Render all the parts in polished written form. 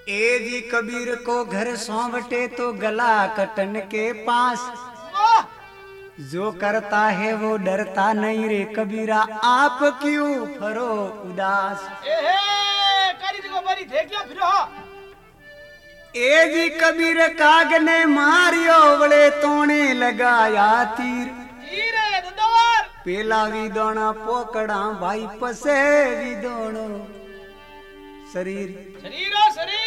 ए जी कबीर को घर सौंवटे तो गला कटन के पास, जो करता है वो डरता नहीं रे कबीरा, आप क्यों फरो उदास। ए जी कबीर काग ने मारियो बड़े तोने लगाया तीर, पेला विदोना पोकड़ा भाई पसे विदोनो शरीर शरीर शरीर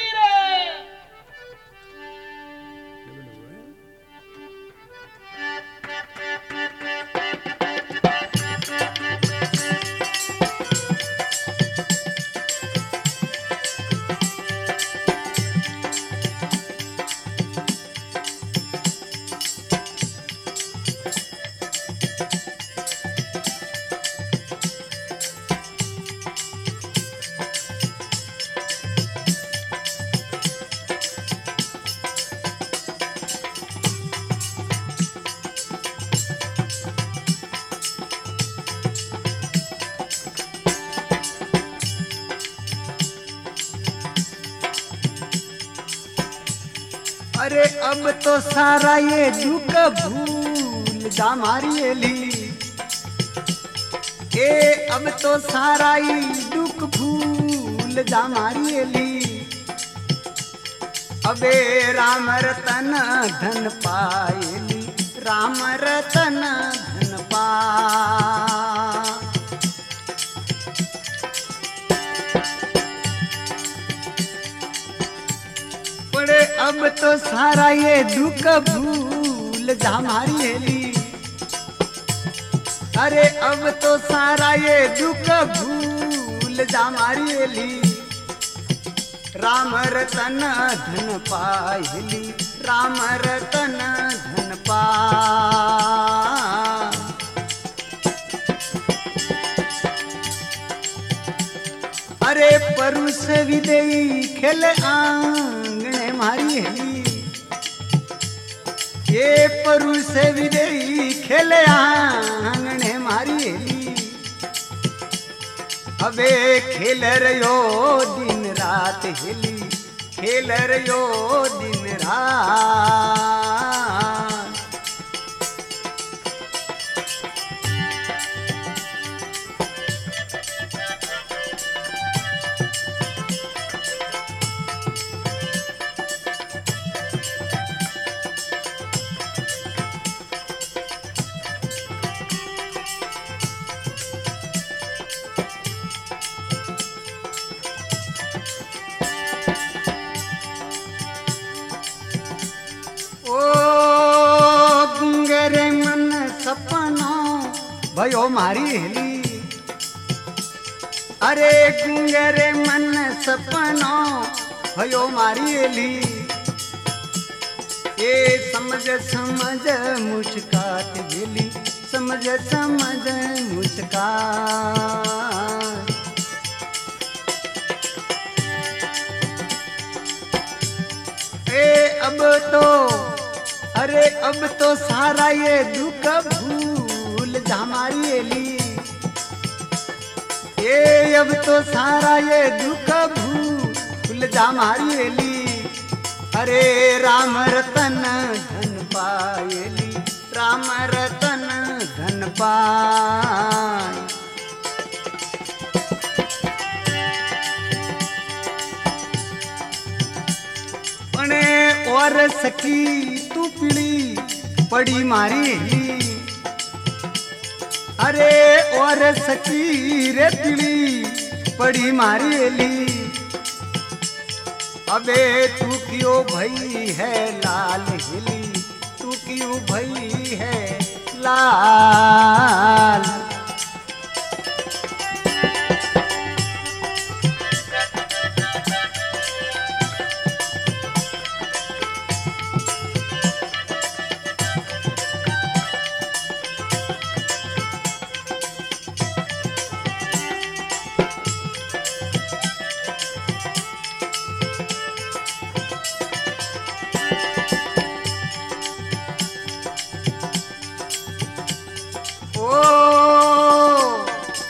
अरे अब तो सारा ये दुख भूल जा मारी ली, ए अब तो सारा ये दुख भूल जा मारी ली, अबे राम रतन धन पायली, राम रतन धन पा। अब तो सारा ये दुख भूल जा मारी हेली, अरे अब तो सारा ये दुख भूल जा मारी हेली, राम रतन धन पायली, राम रतन धन पा। अरे परुष विदेई खेल आंगने मारी हेली, ये परुष विदेई खेल आंगने मारी हेली, अबे खेल रयो दिन रात हेली, खेल रयो दिन रात। भयो मारी हेली, अरे गुंगरे मन सपनो भयो मारी हेली, ये समझ समझ मुस्कात गेली, समझ समझ मुस्कात। ए अब तो अरे अब तो सारा ये दुख भूल जा मारी हेली, ये अब तो सारा ये दुख भूल जा मारी हेली, अरे राम रतन धन पायली, राम रतन धन पाय। और सखी तू पीड़ी पड़ी मारी हेली, अरे और सखी रे पीड़ी पड़ी मारी हेली, अबे तू क्यों भई है लाल हेली, तू क्यों भई है लाल।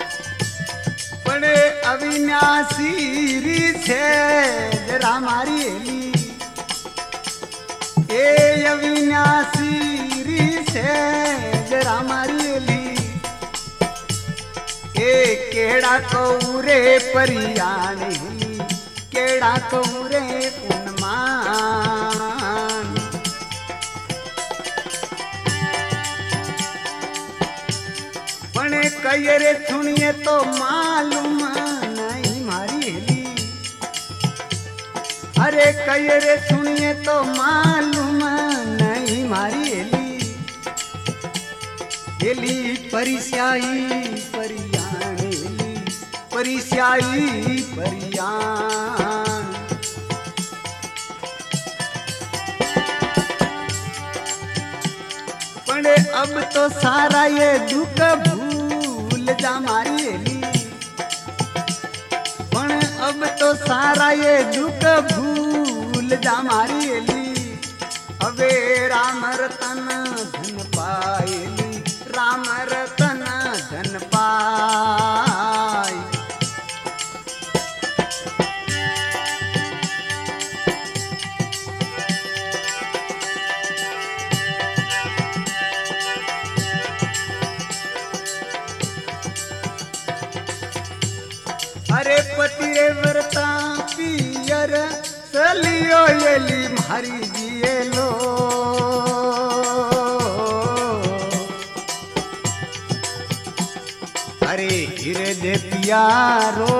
अविनाशी री छे जरा मारी अविनाशी री से जरा मारियली ए केड़ा कौरे परियाणी केड़ा कौरे उन्मान पण कयरे सुनिए तो मालूम नहीं मारी हेली अरे कयरे सुनिए तो मालूम नहीं मारी हेली हेली परिस्याई परियान हेली परिस्याई परियान पण अब तो सारा ये दुख भूल जा मारी हेली पण अब तो सारा ये दुख भूल जा मारी हेली अबे राम रतन धन पायली राम रतन धन पाय अरे पति रे व्रता पियर सलियो येली मारी जिए लो अरे हृदय प्यारो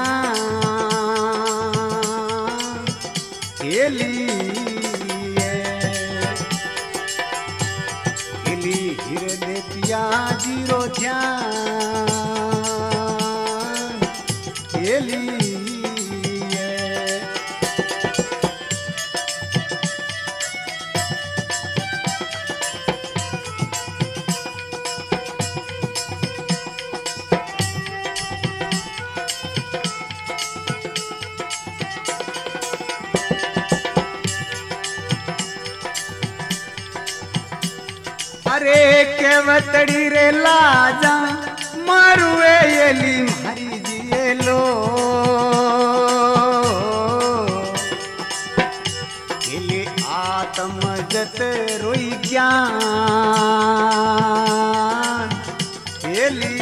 ध्यान एली एली हृदय प्यारो ध्यान एली अरे केवतड़ी रे लाजा मारुए येली मारी जिए लो केले आत्म जत रोई ज्ञान येली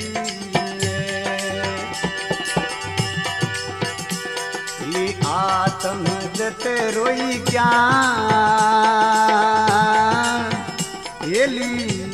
आत्म जत रोई ज्ञान एली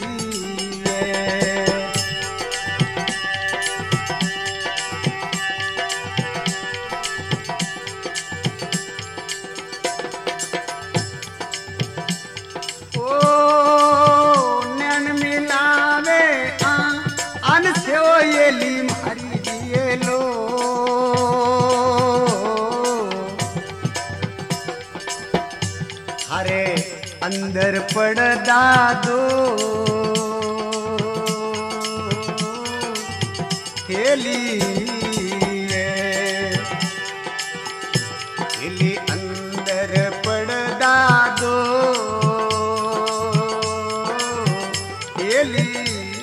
ओ नैन मिलावे अन से ओ एली मारी दिए लो हरे अंदर पड़दा दो हेली हेली अंदर पड़दा दो हेली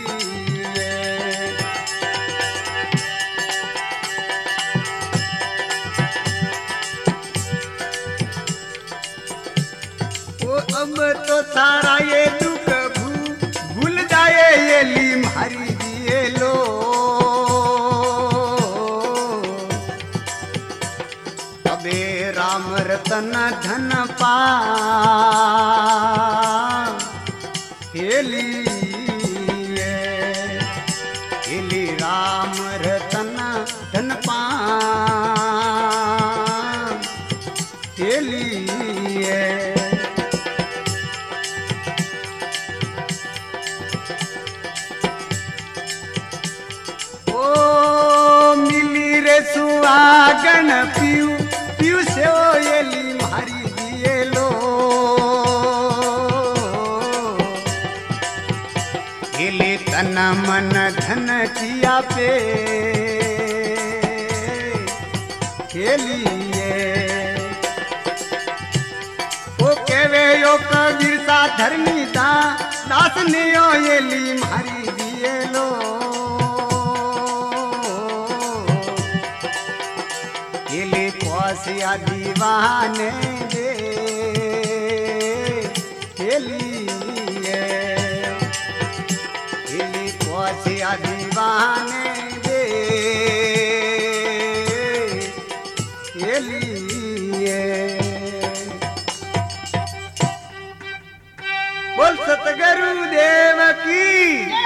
अब तो सारा ये दुख भूल जाए येली मारी दिए लो अबे राम रतन धन पा हेली हेली राम रतन धन पा हेली सुहागन पीऊ पीऊ से ओ येली मारी दिए लो हेली तन मन धन किया पे हेली ओ केवे यो कबीर सा धर्मी दा दास ने ओ येली मारी दिए लो येली पासिया दीवाने दे लिए हिली पहुंचिया दीवाने दे लिए। बोल सतगुरु देव की